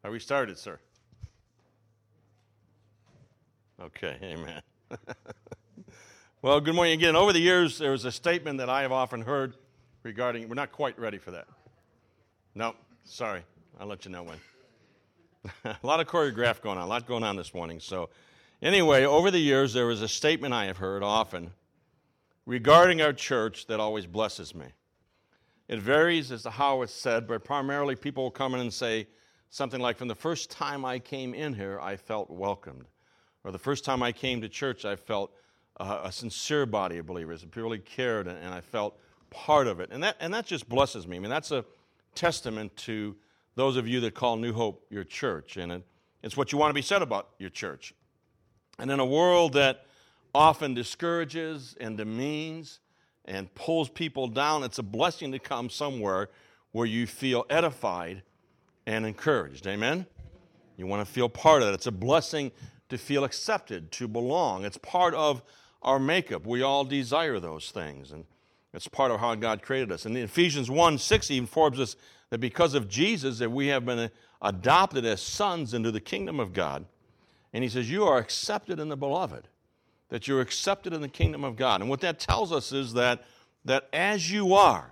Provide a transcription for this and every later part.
Are we started, sir? Okay, amen. Well, good morning again. Over the years, there was a statement that I have often heard regarding, we're not quite ready for that. No, sorry. I'll let you know when. A lot of choreograph going on, a lot going on this morning. So anyway, over the years, there was a statement I have heard often regarding our church that always blesses me. It varies as to how it's said, but primarily people will come in and say something like, from the first time I came in here, I felt welcomed. Or the first time I came to church, I felt a sincere body of believers. People really cared, and I felt part of it. And that just blesses me. I mean, that's a testament to those of you that call New Hope your church. And it's what you want to be said about your church. And in a world that often discourages and demeans and pulls people down, it's a blessing to come somewhere where you feel edified and encouraged. Amen? You want to feel part of it. It's a blessing to feel accepted, to belong. It's part of our makeup. We all desire those things, and it's part of how God created us. And Ephesians 1:6 even informs us that because of Jesus, that we have been adopted as sons into the kingdom of God. And he says, you are accepted in the beloved, that you're accepted in the kingdom of God. And what that tells us is that as you are,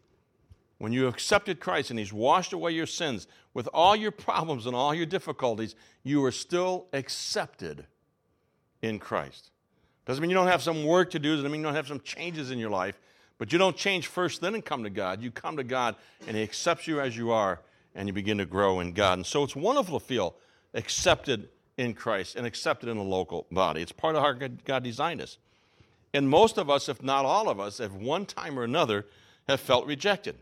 when you accepted Christ and he's washed away your sins, with all your problems and all your difficulties, you are still accepted in Christ. Doesn't mean you don't have some work to do. Doesn't mean you don't have some changes in your life. But you don't change first, then come to God. You come to God, and he accepts you as you are, and you begin to grow in God. And so it's wonderful to feel accepted in Christ and accepted in the local body. It's part of how God designed us. And most of us, if not all of us, at one time or another, have felt rejected.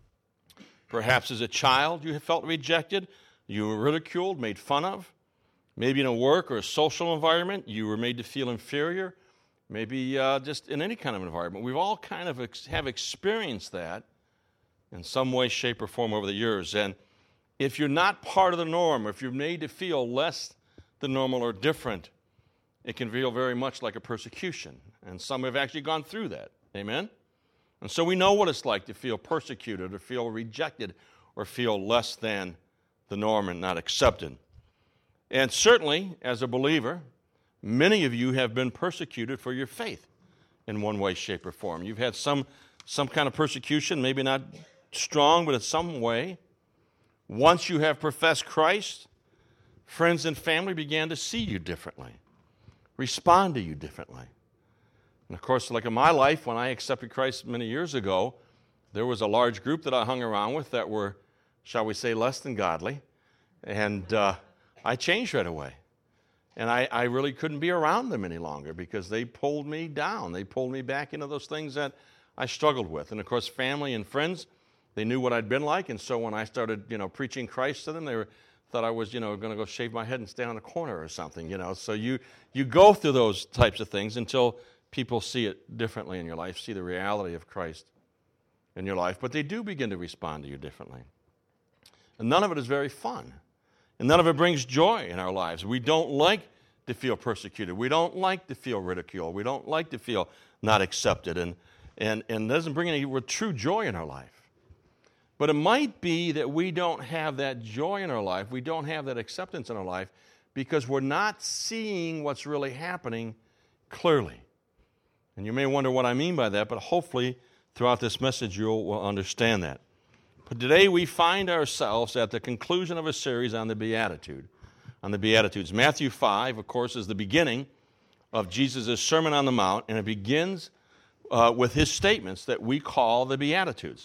Perhaps as a child you have felt rejected, you were ridiculed, made fun of. Maybe in a work or a social environment, you were made to feel inferior. Maybe just in any kind of environment. We've all kind of have experienced that in some way, shape, or form over the years. And if you're not part of the norm, or if you're made to feel less than normal or different, it can feel very much like a persecution. And some have actually gone through that. Amen? And so we know what it's like to feel persecuted or feel rejected or feel less than the norm and not accepted. And certainly, as a believer, many of you have been persecuted for your faith in one way, shape, or form. You've had some kind of persecution, maybe not strong, but in some way. Once you have professed Christ, friends and family began to see you differently, respond to you differently. And of course, like in my life, when I accepted Christ many years ago, there was a large group that I hung around with that were, shall we say, less than godly. And I changed right away. And I really couldn't be around them any longer because they pulled me down. They pulled me back into those things that I struggled with. And of course, family and friends, they knew what I'd been like. And so when I started, preaching Christ to them, they thought I was, going to go shave my head and stand on a corner or something, So you go through those types of things until people see it differently in your life, see the reality of Christ in your life. But they do begin to respond to you differently. And none of it is very fun. And none of it brings joy in our lives. We don't like to feel persecuted. We don't like to feel ridiculed. We don't like to feel not accepted. And it doesn't bring any true joy in our life. But it might be that we don't have that joy in our life. We don't have that acceptance in our life because we're not seeing what's really happening clearly. And you may wonder what I mean by that, but hopefully throughout this message you'll understand that. But today we find ourselves at the conclusion of a series on the Beatitudes. Matthew 5, of course, is the beginning of Jesus' Sermon on the Mount, and it begins with his statements that we call the Beatitudes.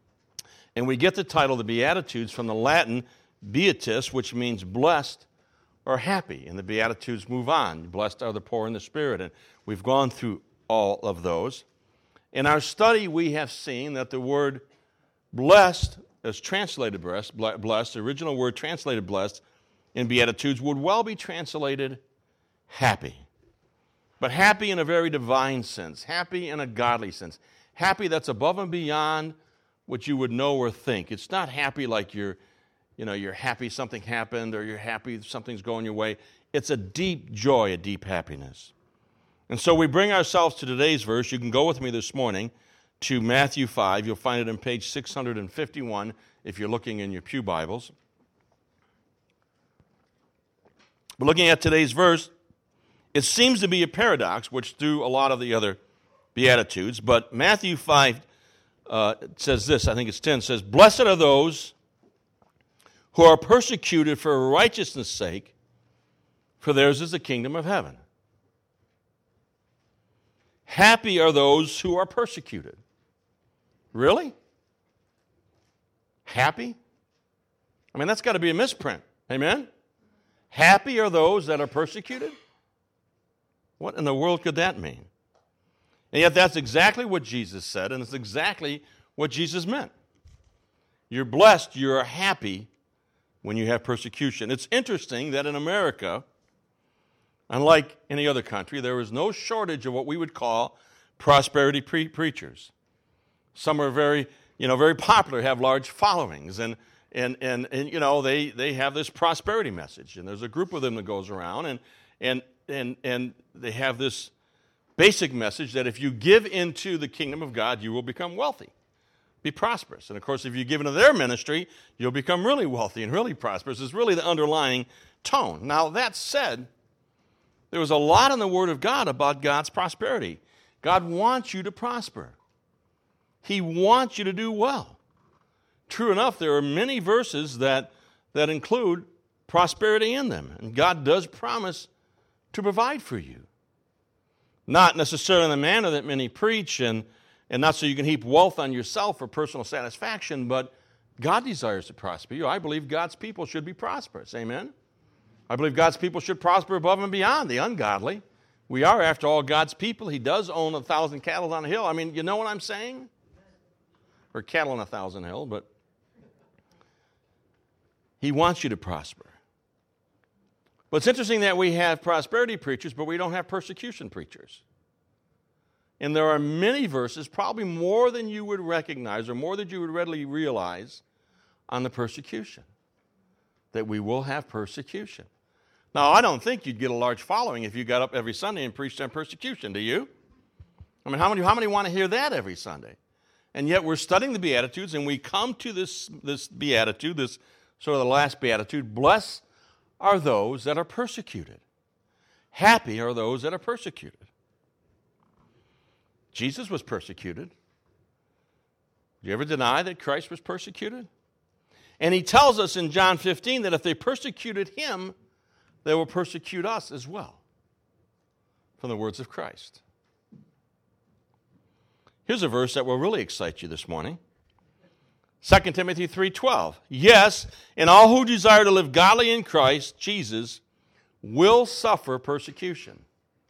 And we get the title, the Beatitudes, from the Latin beatus, which means blessed or happy. And the Beatitudes move on. Blessed are the poor in the spirit. And we've gone through all of those. In our study, we have seen that the word blessed, as translated blessed, the original word translated blessed in Beatitudes would well be translated happy. But happy in a very divine sense, happy in a godly sense, happy that's above and beyond what you would know or think. It's not happy like you're happy something happened or you're happy something's going your way. It's a deep joy, a deep happiness. And so we bring ourselves to today's verse. You can go with me this morning to Matthew 5. You'll find it on page 651 if you're looking in your pew Bibles. But looking at today's verse, it seems to be a paradox, which through a lot of the other Beatitudes. But Matthew 5 says this, I think it's 10, says, "Blessed are those who are persecuted for righteousness' sake, for theirs is the kingdom of heaven." Happy are those who are persecuted. Really? Happy? I mean, that's got to be a misprint. Amen? Happy are those that are persecuted? What in the world could that mean? And yet that's exactly what Jesus said, and it's exactly what Jesus meant. You're blessed, you're happy when you have persecution. It's interesting that in America, unlike any other country, there is no shortage of what we would call prosperity preachers. Some are very popular, have large followings, and they have this prosperity message, and there's a group of them that goes around, and they have this basic message that if you give into the kingdom of God, you will become wealthy, be prosperous. And of course, if you give into their ministry, you'll become really wealthy and really prosperous. It's really the underlying tone. Now, that said, there was a lot in the Word of God about God's prosperity. God wants you to prosper. He wants you to do well. True enough, there are many verses that include prosperity in them, and God does promise to provide for you. Not necessarily in the manner that many preach, and not so you can heap wealth on yourself for personal satisfaction, but God desires to prosper you. I believe God's people should be prosperous. Amen? I believe God's people should prosper above and beyond the ungodly. We are, after all, God's people. He does own 1,000 cattle on a hill. I mean, you know what I'm saying? Or cattle on 1,000 hill, but He wants you to prosper. But it's interesting that we have prosperity preachers, but we don't have persecution preachers. And there are many verses, probably more than you would recognize or more than you would readily realize, on the persecution. That we will have persecution. Now, I don't think you'd get a large following if you got up every Sunday and preached on persecution, do you? I mean, how many want to hear that every Sunday? And yet we're studying the Beatitudes, and we come to this Beatitude, this sort of the last Beatitude, blessed are those that are persecuted. Happy are those that are persecuted. Jesus was persecuted. Do you ever deny that Christ was persecuted? And He tells us in John 15 that if they persecuted Him, they will persecute us as well, from the words of Christ. Here's a verse that will really excite you this morning. 2 Timothy 3:12. Yes, and all who desire to live godly in Christ Jesus will suffer persecution.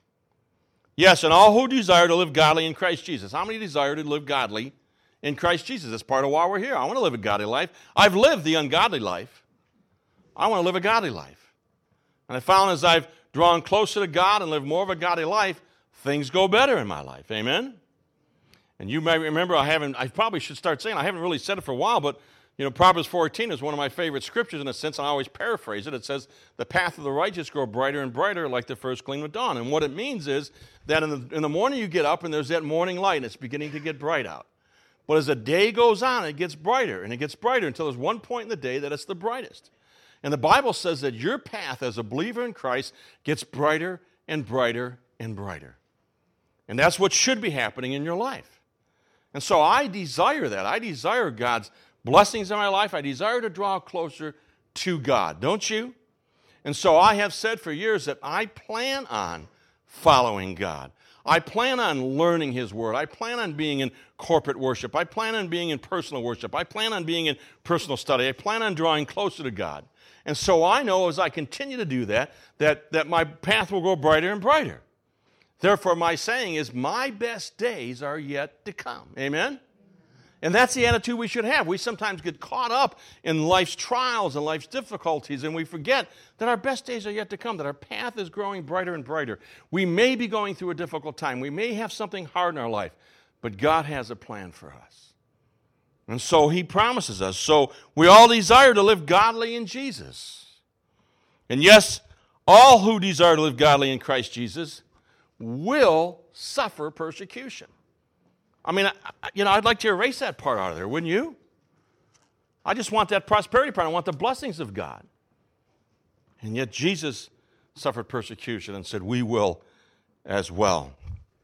Yes, and all who desire to live godly in Christ Jesus. How many desire to live godly in Christ Jesus? That's part of why we're here. I want to live a godly life. I've lived the ungodly life. I want to live a godly life. And I found as I've drawn closer to God and lived more of a godly life, things go better in my life. Amen? And you may remember, I probably should start saying, I haven't really said it for a while, but Proverbs 14 is one of my favorite scriptures in a sense, and I always paraphrase it. It says, the path of the righteous grow brighter and brighter like the first gleam of dawn. And what it means is that in the morning you get up and there's that morning light and it's beginning to get bright out. But as the day goes on, it gets brighter and it gets brighter until there's one point in the day that it's the brightest. And the Bible says that your path as a believer in Christ gets brighter and brighter and brighter. And that's what should be happening in your life. And so I desire that. I desire God's blessings in my life. I desire to draw closer to God, don't you? And so I have said for years that I plan on following God. I plan on learning His Word. I plan on being in corporate worship. I plan on being in personal worship. I plan on being in personal study. I plan on drawing closer to God. And so I know as I continue to do that my path will grow brighter and brighter. Therefore, my saying is, my best days are yet to come. Amen? And that's the attitude we should have. We sometimes get caught up in life's trials and life's difficulties, and we forget that our best days are yet to come, that our path is growing brighter and brighter. We may be going through a difficult time. We may have something hard in our life, but God has a plan for us. And so He promises us. So we all desire to live godly in Jesus. And yes, all who desire to live godly in Christ Jesus will suffer persecution. I mean, I'd like to erase that part out of there, wouldn't you? I just want that prosperity part. I want the blessings of God. And yet Jesus suffered persecution and said, we will as well.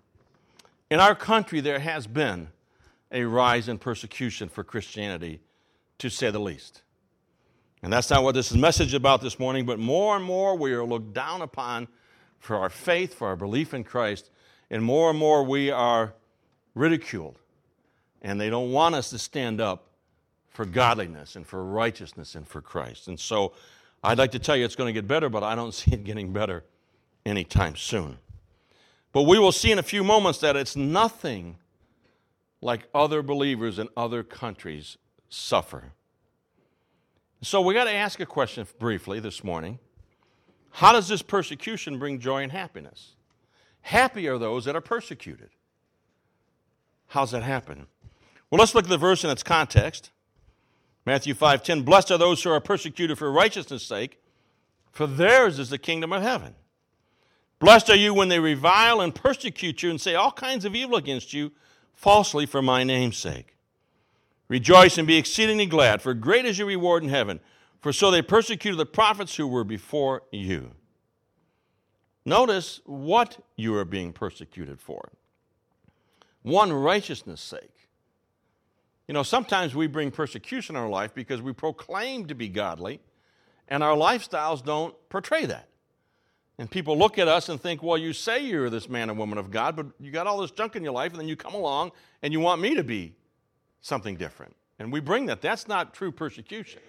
In our country, there has been a rise in persecution for Christianity, to say the least. And that's not what this message is about this morning, but more and more we are looked down upon for our faith, for our belief in Christ, and more we are ridiculed. And they don't want us to stand up for godliness and for righteousness and for Christ. And so I'd like to tell you it's going to get better, but I don't see it getting better anytime soon. But we will see in a few moments that it's nothing like other believers in other countries suffer. So we got to ask a question briefly this morning. How does this persecution bring joy and happiness? Happy are those that are persecuted. How's that happen? Well, let's look at the verse in its context. Matthew 5:10, blessed are those who are persecuted for righteousness' sake, for theirs is the kingdom of heaven. Blessed are you when they revile and persecute you and say all kinds of evil against you falsely for my name's sake. Rejoice and be exceedingly glad, for great is your reward in heaven, for so they persecuted the prophets who were before you. Notice what you are being persecuted for. One, righteousness' sake. You know, sometimes we bring persecution in our life because we proclaim to be godly, and our lifestyles don't portray that. And people look at us and think, well, you say you're this man and woman of God, but you got all this junk in your life, and then you come along and you want me to be something different. And we bring that. That's not true persecution.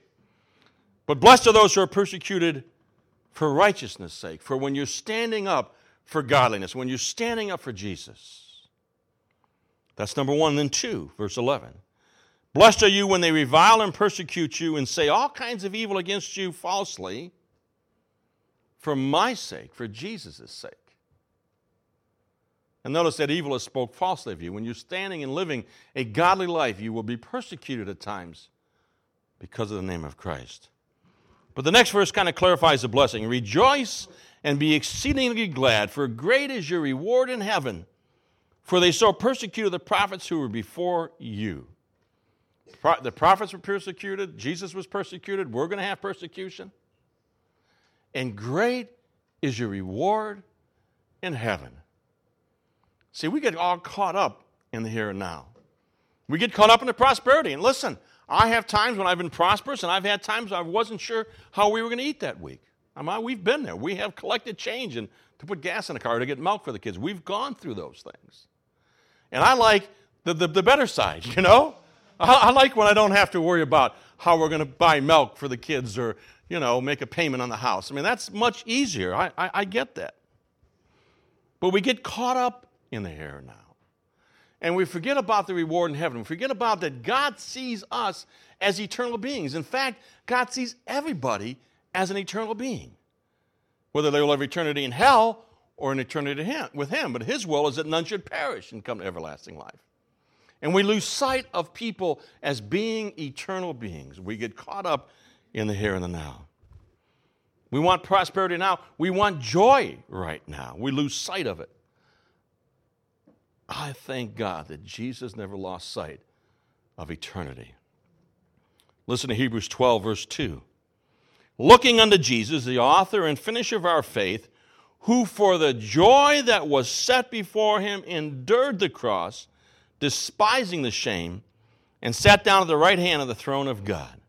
But blessed are those who are persecuted for righteousness' sake, for when you're standing up for godliness, when you're standing up for Jesus. That's number one. Then two, verse 11. Blessed are you when they revile and persecute you and say all kinds of evil against you falsely for my sake, for Jesus' sake. And notice that evil is spoke falsely of you. When you're standing and living a godly life, you will be persecuted at times because of the name of Christ. But the next verse kind of clarifies the blessing. Rejoice and be exceedingly glad, for great is your reward in heaven. For they so persecuted the prophets who were before you. The prophets were persecuted. Jesus was persecuted. We're going to have persecution. And great is your reward in heaven. See, we get all caught up in the here and now. We get caught up in the prosperity. And listen, I have times when I've been prosperous, and I've had times I wasn't sure how we were going to eat that week. We've been there. We have collected change and to put gas in the car to get milk for the kids. We've gone through those things. And I like the better side, you know? I like when I don't have to worry about how we're going to buy milk for the kids or, you know, make a payment on the house. I mean, that's much easier. I get that. But we get caught up in the here and now. And we forget about the reward in heaven. We forget about that God sees us as eternal beings. In fact, God sees everybody as an eternal being, whether they will have eternity in hell or an eternity with Him. But His will is that none should perish and come to everlasting life. And we lose sight of people as being eternal beings. We get caught up in the here and the now. We want prosperity now. We want joy right now. We lose sight of it. I thank God that Jesus never lost sight of eternity. Listen to Hebrews 12, verse 2. Looking unto Jesus, the author and finisher of our faith, who for the joy that was set before him endured the cross, despising the shame, and sat down at the right hand of the throne of God.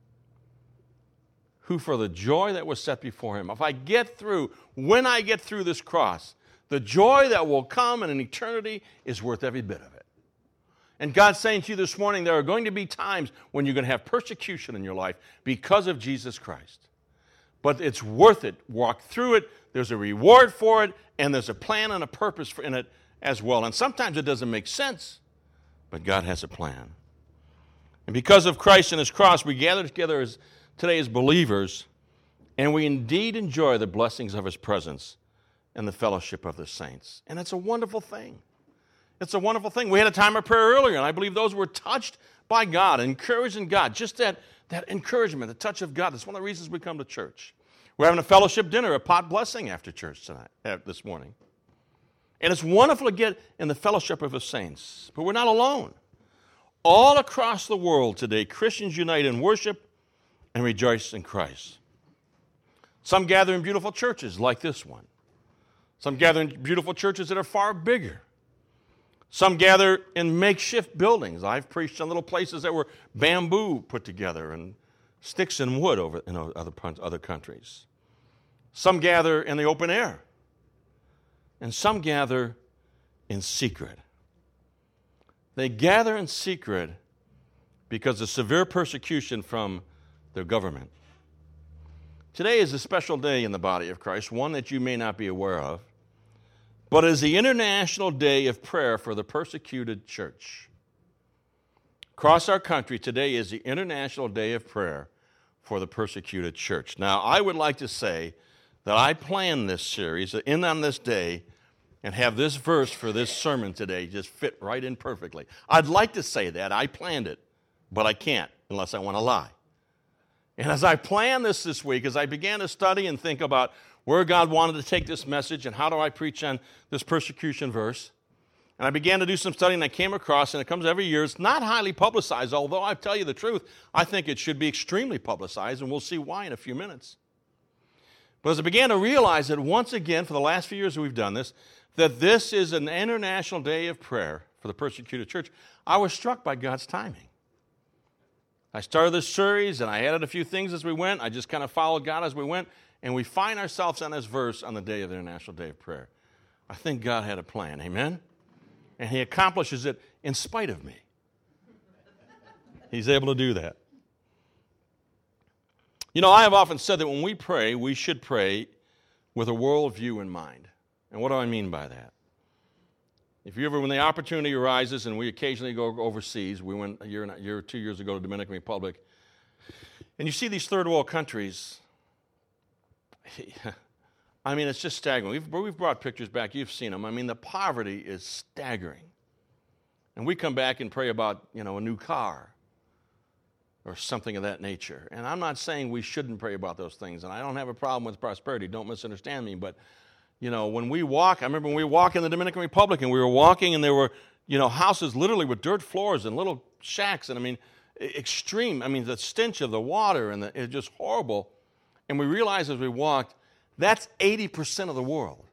Who for the joy that was set before him. If I get through, when I get through this cross, the joy that will come in an eternity is worth every bit of it. And God's saying to you this morning, there are going to be times when you're going to have persecution in your life because of Jesus Christ. But it's worth it. Walk through it. There's a reward for it, and there's a plan and a purpose in it as well. And sometimes it doesn't make sense, but God has a plan. And because of Christ and His cross, we gather together today as believers, and we indeed enjoy the blessings of His presence and the fellowship of the saints. And it's a wonderful thing. It's a wonderful thing. We had a time of prayer earlier, and I believe those were touched by God, encouraged in God. Just that encouragement, the touch of God. That's one of the reasons we come to church. We're having a fellowship dinner, a pot blessing after church this morning. And it's wonderful to get in the fellowship of the saints. But we're not alone. All across the world today, Christians unite in worship and rejoice in Christ. Some gather in beautiful churches like this one. Some gather in beautiful churches that are far bigger. Some gather in makeshift buildings. I've preached in little places that were bamboo put together and sticks and wood over in other countries. Some gather in the open air. And some gather in secret. They gather in secret because of severe persecution from their government. Today is a special day in the body of Christ, one that you may not be aware of, but is the International Day of Prayer for the Persecuted Church. Across our country, today is the International Day of Prayer for the Persecuted Church. Now, I would like to say that I planned this series to end on this day and have this verse for this sermon today just fit right in perfectly. I'd like to say that. I planned it, but I can't unless I want to lie. And as I planned this week, as I began to study and think about where God wanted to take this message and how do I preach on this persecution verse, and I began to do some studying, and I came across, and it comes every year, it's not highly publicized, although I tell you the truth, I think it should be extremely publicized, and we'll see why in a few minutes. But as I began to realize that once again, for the last few years that we've done this, that this is an International Day of Prayer for the Persecuted Church, I was struck by God's timing. I started this series, and I added a few things as we went. I just kind of followed God as we went, and we find ourselves on this verse on the day of the International Day of Prayer. I think God had a plan, amen? And He accomplishes it in spite of me. He's able to do that. You know, I have often said that when we pray, we should pray with a worldview in mind. And what do I mean by that? If you ever, when the opportunity arises, and we occasionally go overseas, we went a year or 2 years ago to Dominican Republic, and you see these third world countries, I mean, it's just staggering. We've brought pictures back. You've seen them. I mean, the poverty is staggering. And we come back and pray about, a new car or something of that nature. And I'm not saying we shouldn't pray about those things, and I don't have a problem with prosperity. Don't misunderstand me, but when we walk, I remember when we were walking in the Dominican Republic, and we were walking, and there were, houses literally with dirt floors and little shacks, and I mean, extreme. I mean, the stench of the water, and it's just horrible. And we realized as we walked, that's 80% of the world.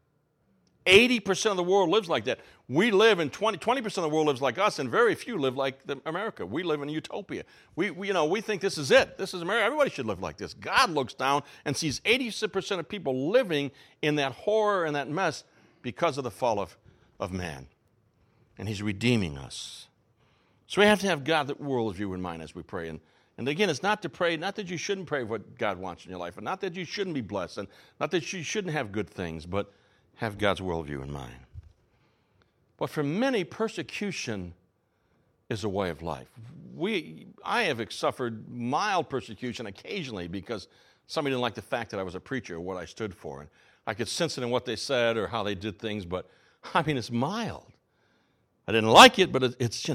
80% of the world lives like that. We live in 20% of the world lives like us, and very few live like America. We live in utopia. We think this is it. This is America. Everybody should live like this. God looks down and sees 80% of people living in that horror and that mess because of the fall of man. And He's redeeming us. So we have to have God, that worldview in mind as we pray. And again, it's not to pray, not that you shouldn't pray what God wants in your life, and not that you shouldn't be blessed, and not that you shouldn't have good things, but have God's worldview in mind. But for many, persecution is a way of life. I have suffered mild persecution occasionally because somebody didn't like the fact that I was a preacher or what I stood for. And I could sense it in what they said or how they did things, but I mean, it's mild. I didn't like it, but it's.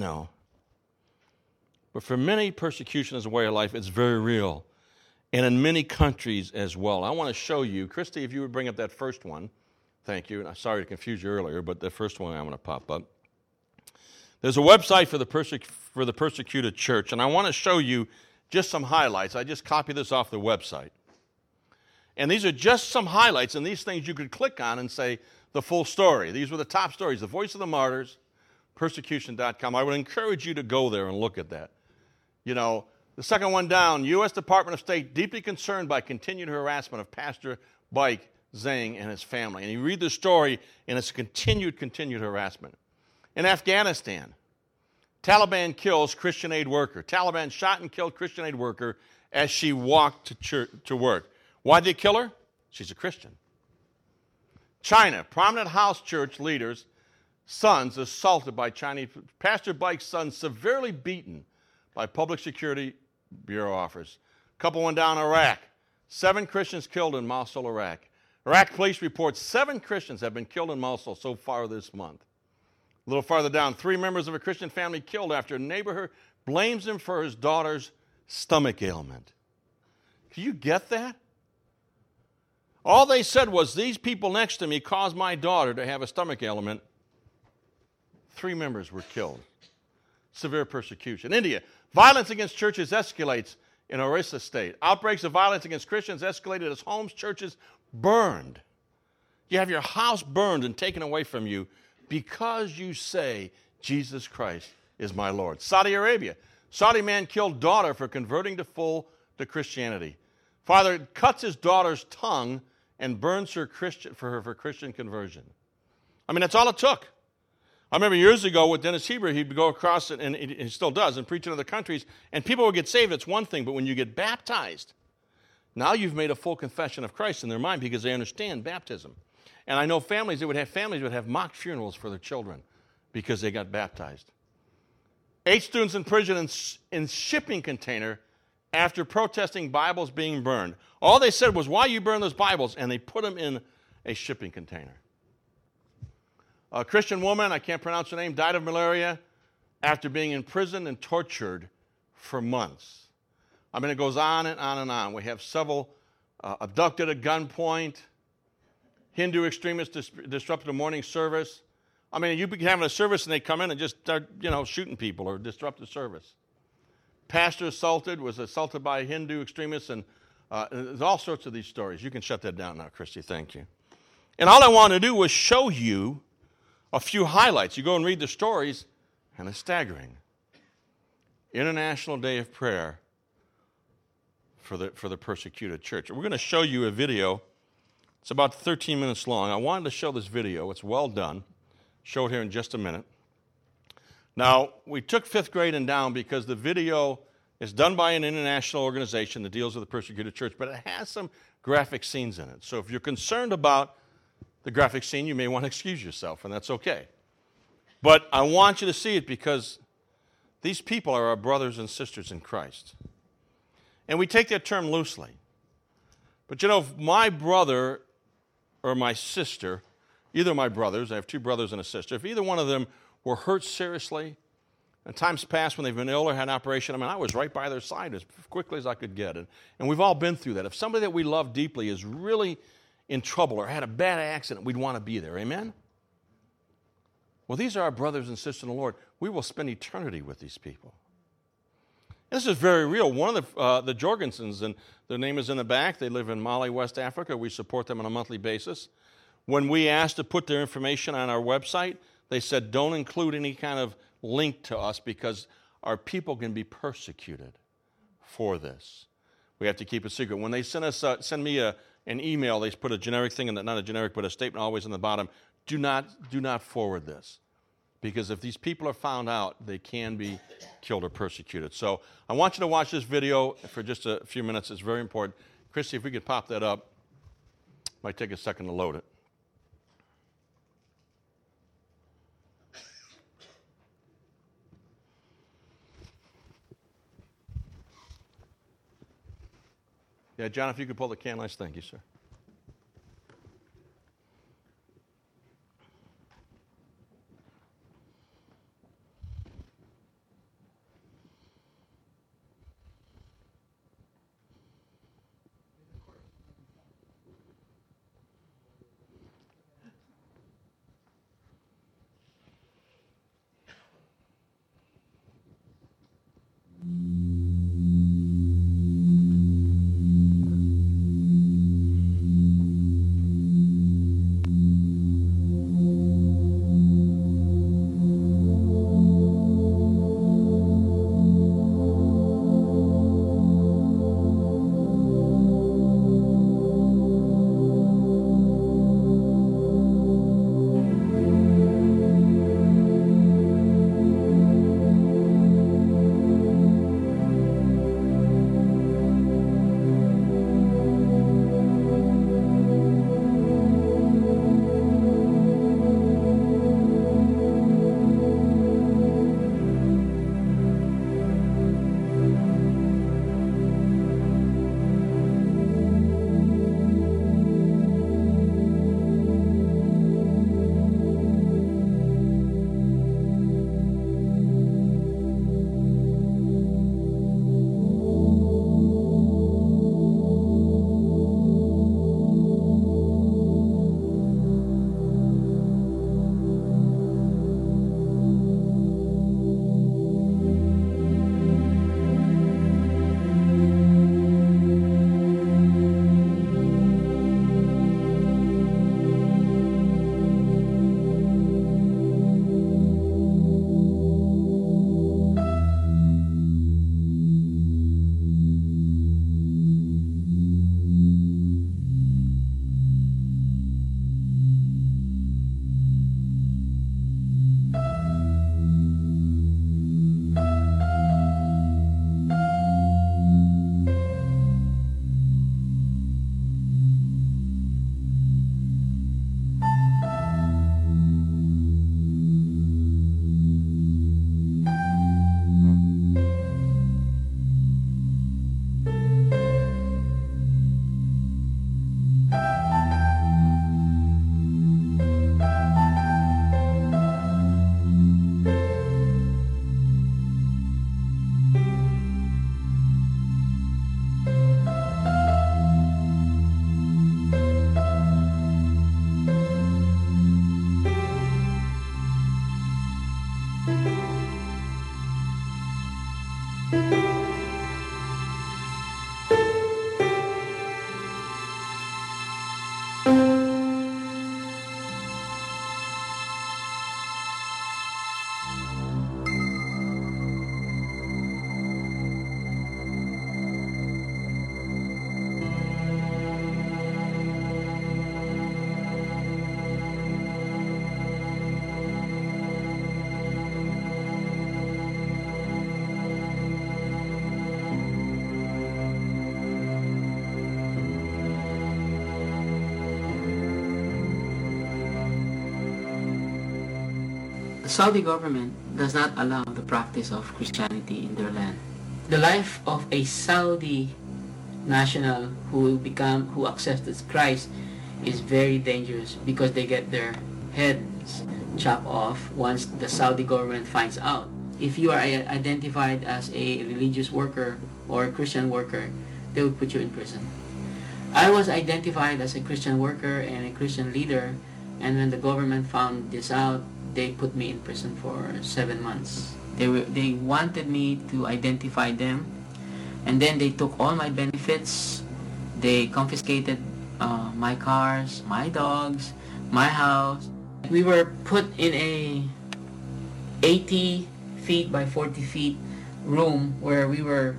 But for many, persecution is a way of life. It's very real. And in many countries as well. I want to show you, Christy, if you would bring up that first one. Thank you. And I'm sorry to confuse you earlier, but the first one I'm going to pop up. There's a website for the persecuted church, and I want to show you just some highlights. I just copied this off the website. And these are just some highlights, and these things you could click on and say the full story. These were the top stories. The Voice of the Martyrs, persecution.com. I would encourage you to go there and look at that. The second one down, U.S. Department of State deeply concerned by continued harassment of Pastor Baik Zhang and his family. And you read the story, and it's continued harassment. In Afghanistan, Taliban kills Christian aid worker. Taliban shot and killed Christian aid worker as she walked to work. Why did they kill her? She's a Christian. China, prominent house church leaders' sons assaulted by Chinese. Pastor Baik's son severely beaten by Public Security Bureau officers. Couple one down, Iraq. 7 Christians killed in Mosul, Iraq. Iraq police report 7 Christians have been killed in Mosul so far this month. A little farther down, 3 members of a Christian family killed after a neighbor blames him for his daughter's stomach ailment. Can you get that? All they said was, these people next to me caused my daughter to have a stomach ailment. 3 members were killed. Severe persecution. India, violence against churches escalates in Orissa State. Outbreaks of violence against Christians escalated as homes, churches burned. You have your house burned and taken away from you because you say, Jesus Christ is my Lord. Saudi Arabia. Saudi man killed daughter for converting to Christianity. Father cuts his daughter's tongue and burns her for Christian conversion. I mean, that's all it took. I remember years ago with Dennis Heber, he'd go across, and he still does, and preach in other countries, and people would get saved, it's one thing, but when you get baptized, now you've made a full confession of Christ in their mind because they understand baptism. And I know families that would have mock funerals for their children because they got baptized. 8 students in prison in shipping container after protesting Bibles being burned. All they said was, why you burn those Bibles? And they put them in a shipping container. A Christian woman, I can't pronounce her name, died of malaria after being imprisoned and tortured for months. I mean, it goes on and on and on. We have several abducted at gunpoint. Hindu extremists disrupted a morning service. I mean, you be having a service and they come in and just start, shooting people or disrupt the service. Pastor was assaulted by Hindu extremists, and there's all sorts of these stories. You can shut that down now, Christy. Thank you. And all I wanted to do was show you a few highlights. You go and read the stories, and it's staggering. International Day of Prayer for the persecuted church. We're going to show you a video. It's about 13 minutes long. I wanted to show this video. It's well done. Show it here in just a minute. Now, we took 5th grade and down because the video is done by an international organization that deals with the persecuted church, but it has some graphic scenes in it. So if you're concerned about the graphic scene, you may want to excuse yourself, and that's okay. But I want you to see it because these people are our brothers and sisters in Christ. And we take that term loosely. But if my brother or my sister, either of my brothers, I have 2 brothers and a sister, if either one of them were hurt seriously, and times past when they've been ill or had an operation, I was right by their side as quickly as I could get. And we've all been through that. If somebody that we love deeply is really in trouble or had a bad accident, we'd want to be there. Amen? Well, these are our brothers and sisters in the Lord. We will spend eternity with these people. This is very real. One of the Jorgensens, and their name is in the back. They live in Mali, West Africa. We support them on a monthly basis. When we asked to put their information on our website, they said, don't include any kind of link to us because our people can be persecuted for this. We have to keep it secret. When they send me an email, they put a generic thing, not a generic, but a statement always in the bottom. Do not forward this. Because if these people are found out, they can be killed or persecuted. So I want you to watch this video for just a few minutes. It's very important. Christy, if we could pop that up. Might take a second to load it. Yeah, John, if you could pull the can lights. Thank you, sir. The Saudi government does not allow the practice of Christianity in their land. The life of a Saudi national who accepts Christ is very dangerous because they get their heads chopped off once the Saudi government finds out. If you are identified as a religious worker or a Christian worker, they will put you in prison. I was identified as a Christian worker and a Christian leader, and when the government found this out, they put me in prison for 7 months. They wanted me to identify them, and then they took all my benefits. They confiscated my cars, my dogs, my house. We were put in a 80 feet by 40 feet room where we were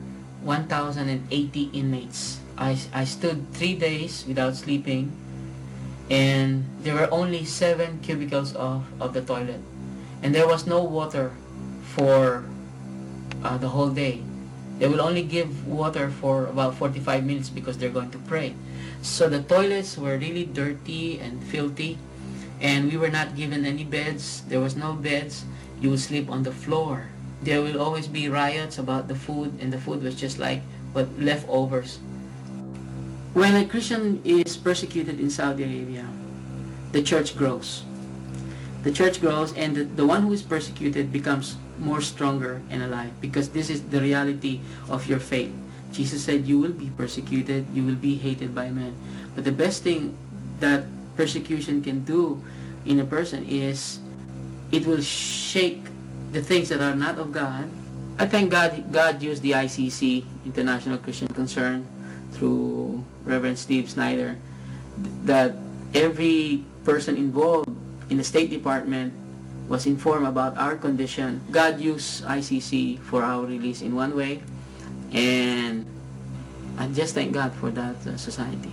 1,080 inmates. I stood 3 days without sleeping, and there were only 7 cubicles of the toilet, and there was no water for the whole day. They will only give water for about 45 minutes because they're going to pray. So the toilets were really dirty and filthy, and we were not given any beds. There was no beds. You would sleep on the floor. There will always be riots about the food, and the food was just like leftovers. When a Christian is persecuted in Saudi Arabia, the church grows. The church grows, and the one who is persecuted becomes more stronger and alive, because this is the reality of your faith. Jesus said, you will be persecuted, you will be hated by men. But the best thing that persecution can do in a person is it will shake the things that are not of God. I thank God used the ICC, International Christian Concern, through Reverend Steve Snyder, that every person involved in the State Department was informed about our condition. God used ICC for our release in one way, and I just thank God for that society.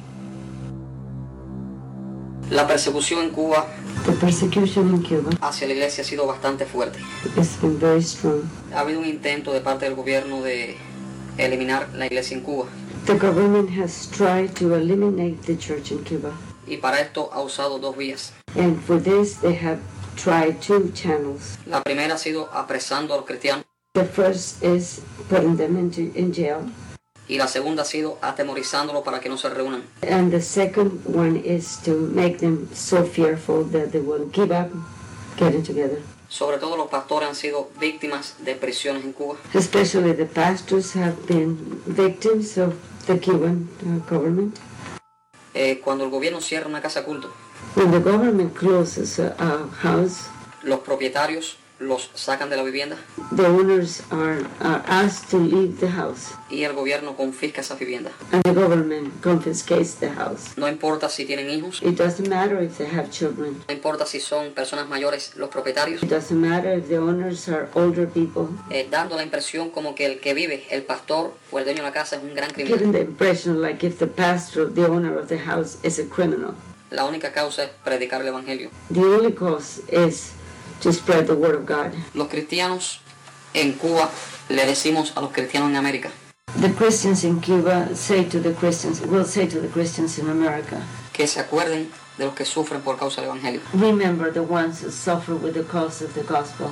La persecución en Cuba The persecution in Cuba hacia la iglesia ha sido bastante fuerte. has been very strong. Ha habido un intento de parte del gobierno de eliminar la iglesia en Cuba, The government has tried to eliminate the church in Cuba, y para esto ha usado 2 vías. and for this they have tried 2 channels. La primera ha sido apresando a los cristianos, The first is putting them in jail, y la segunda ha sido atemorizándolos para que no se reúnan. and the second one is to make them so fearful that they will give up getting together. Sobre todo los pastores han sido víctimas de prisiones en Cuba. Especially the pastors have been victims of the Cuban government. Cuando el gobierno cierra una casa culto, When the government closes a house, los propietarios los sacan de la vivienda the owners are asked to leave the house, y el gobierno confisca esa vivienda. and the government confiscates the house. No importa si tienen hijos, It doesn't matter if they have children. no importa si son personas mayores los propietarios, It doesn't matter if the owners are older people, dando la impresión como que el que vive, el pastor o el dueño de la casa, es un gran criminal. giving the impression like if the pastor, the owner of the house, is a criminal. La única causa es predicar el evangelio. The only cause is to spread the word of God. Los cristianos en Cuba le decimos a los cristianos en América The Christians in Cuba will say to the Christians in America, que se acuerden de los que sufren por causa del evangelio. remember the ones who suffer with the cause of the gospel.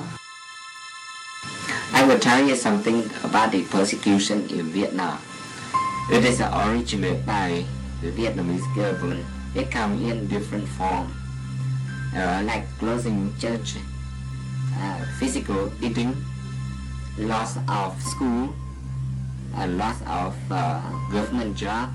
I will tell you something about the persecution in Vietnam. It is originated by the Vietnamese government. It comes in different forms, like closing church, physical beating, loss of school, loss of government job,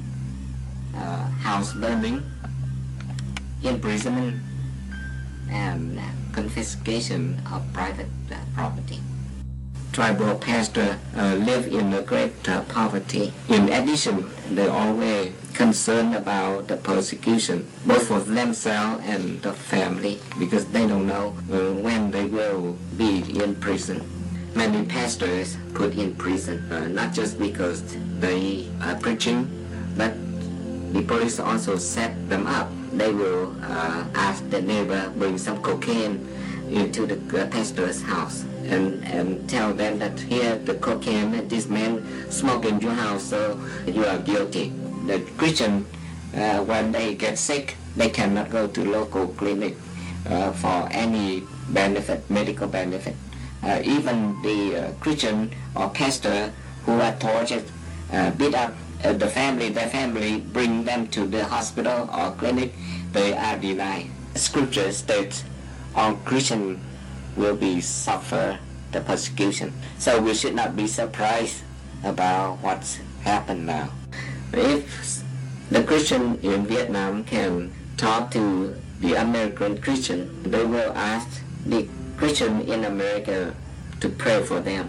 house burning, imprisonment, and confiscation of private property. Tribal pastors live in a great poverty. In addition, they always concerned about the persecution, both for themselves and the family, because they don't know when they will be in prison. Many pastors put in prison, not just because they are preaching, but the police also set them up. They will ask the neighbor bring some cocaine into the pastor's house and tell them that here the cocaine that this man smoke in your house, so you are guilty. The Christian, when they get sick, they cannot go to local clinic for any benefit, medical benefit. Even the Christian or pastor who are tortured, beat up their family bring them to the hospital or clinic, they are denied. Scripture states all Christians will be suffer the persecution. So we should not be surprised about what's happened now. If the Christian in Vietnam can talk to the American Christian, they will ask the Christian in America to pray for them.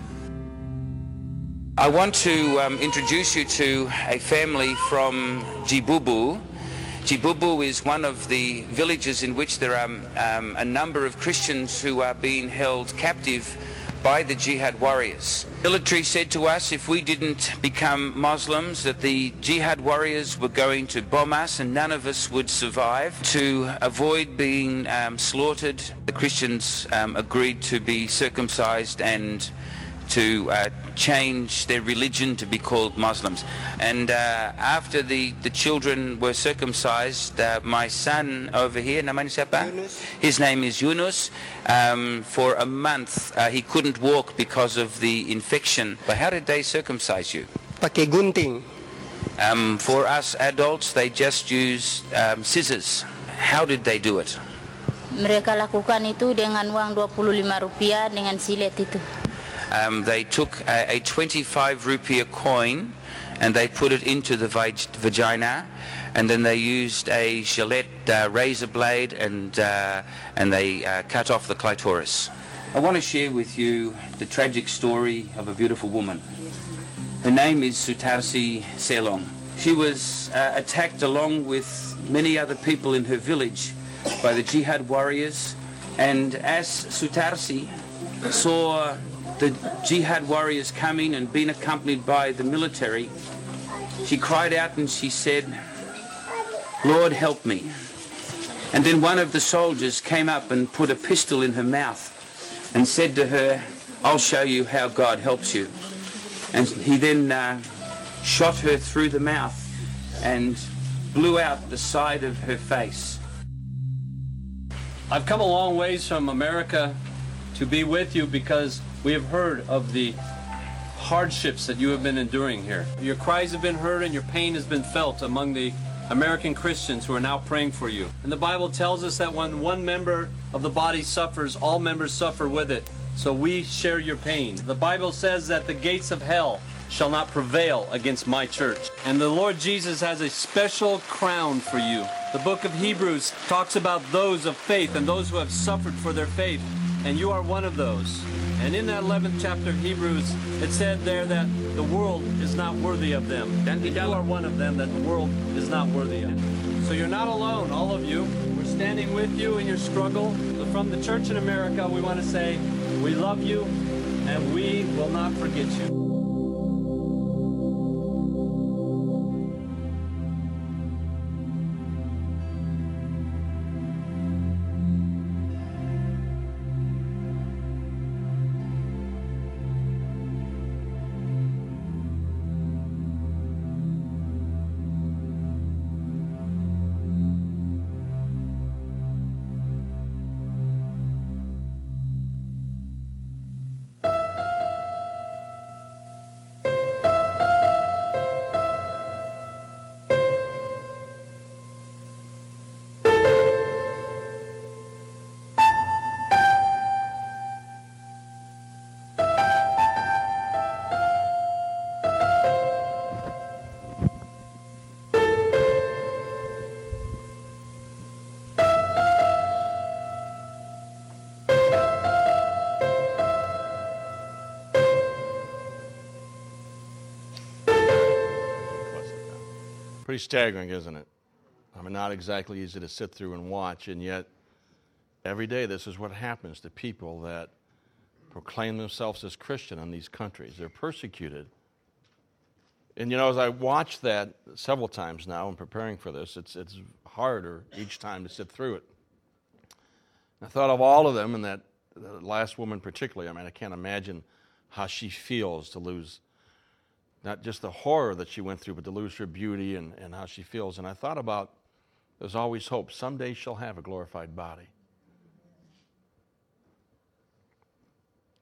I want to introduce you to a family from Djibubu. Djibubu is one of the villages in which there are a number of Christians who are being held captive by the jihad warriors. The military said to us if we didn't become Muslims that the jihad warriors were going to bomb us and none of us would survive. To avoid being slaughtered, the Christians agreed to be circumcised and to change their religion to be called Muslims. And after the children were circumcised, my son over here, namanya siapa? His name is Yunus. For a month he couldn't walk because of the infection. But how did they circumcise you? Pakai gunting. For us adults, they just use scissors. How did they do it? Mereka lakukan itu dengan uang Rp25 dengan silet itu. They took a 25 rupiah coin and they put it into the vagina, and then they used a Gillette razor blade and they cut off the clitoris. I want to share with you the tragic story of a beautiful woman. Her name is Sutarsi Selong. She was attacked along with many other people in her village by the jihad warriors, and as Sutarsi saw the jihad warriors coming and being accompanied by the military, she cried out and she said, "Lord, help me." And then one of the soldiers came up and put a pistol in her mouth and said to her, "I'll show you how God helps you." And he then shot her through the mouth and blew out the side of her face. I've come a long ways from America to be with you because we have heard of the hardships that you have been enduring here. Your cries have been heard and your pain has been felt among the American Christians who are now praying for you. And the Bible tells us that when one member of the body suffers, all members suffer with it. So we share your pain. The Bible says that the gates of hell shall not prevail against my church. And the Lord Jesus has a special crown for you. The book of Hebrews talks about those of faith and those who have suffered for their faith. And you are one of those. And in that 11th chapter of Hebrews, it said there that the world is not worthy of them. And you are one of them that the world is not worthy of. So you're not alone, all of you. We're standing with you in your struggle. So from the church in America, we want to say, we love you and we will not forget you. Pretty staggering, isn't it? I mean, not exactly easy to sit through and watch, and yet every day this is what happens to people that proclaim themselves as Christian in these countries. They're persecuted. And, you know, as I watched that several times now in preparing for this, it's harder each time to sit through it. I thought of all of them, and that last woman particularly. I mean, I can't imagine how she feels to lose not just the horror that she went through, but to lose her beauty and how she feels. And I thought about, there's always hope. Someday she'll have a glorified body.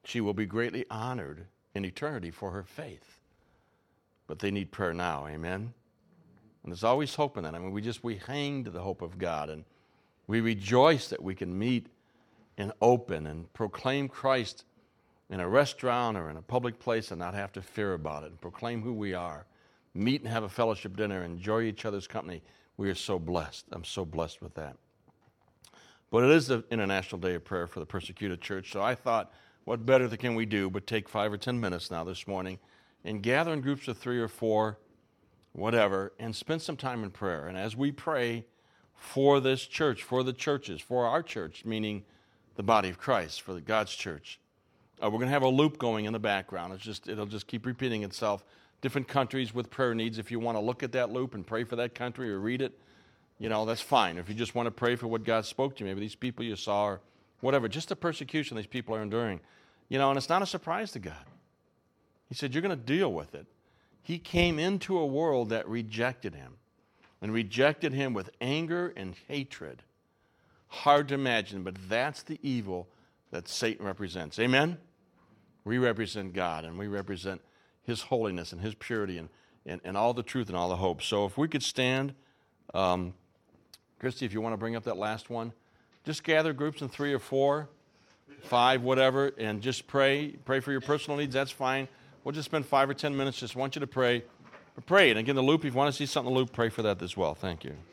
she will be greatly honored in eternity for her faith. But they need prayer now, amen? And there's always hope in that. I mean, we hang to the hope of God, and we rejoice that we can meet and open and proclaim Christ in a restaurant or in a public place and not have to fear about it, and proclaim who we are, meet and have a fellowship dinner, enjoy each other's company. We are so blessed. I'm so blessed with that. But it is the International Day of Prayer for the Persecuted Church, so I thought, what better can we do but take 5 or 10 minutes now this morning and gather in groups of 3 or 4, whatever, and spend some time in prayer. And as we pray for this church, for the churches, for our church, meaning the body of Christ, for God's church, we're going to have a loop going in the background. It'll just keep repeating itself. Different countries with prayer needs. If you want to look at that loop and pray for that country or read it, that's fine. If you just want to pray for what God spoke to you, maybe these people you saw or whatever, just the persecution these people are enduring. And it's not a surprise to God. He said, you're going to deal with it. He came into a world that rejected him, and rejected him with anger and hatred. Hard to imagine, but that's the evil that Satan represents. Amen? We represent God, and we represent his holiness and his purity and all the truth and all the hope. So if we could stand, Christy, if you want to bring up that last one, just gather groups in 3 or 4, 5, whatever, and just pray. Pray for your personal needs. That's fine. We'll just spend 5 or 10 minutes. Just want you to pray. Pray. And again, the loop, if you want to see something in the loop, pray for that as well. Thank you.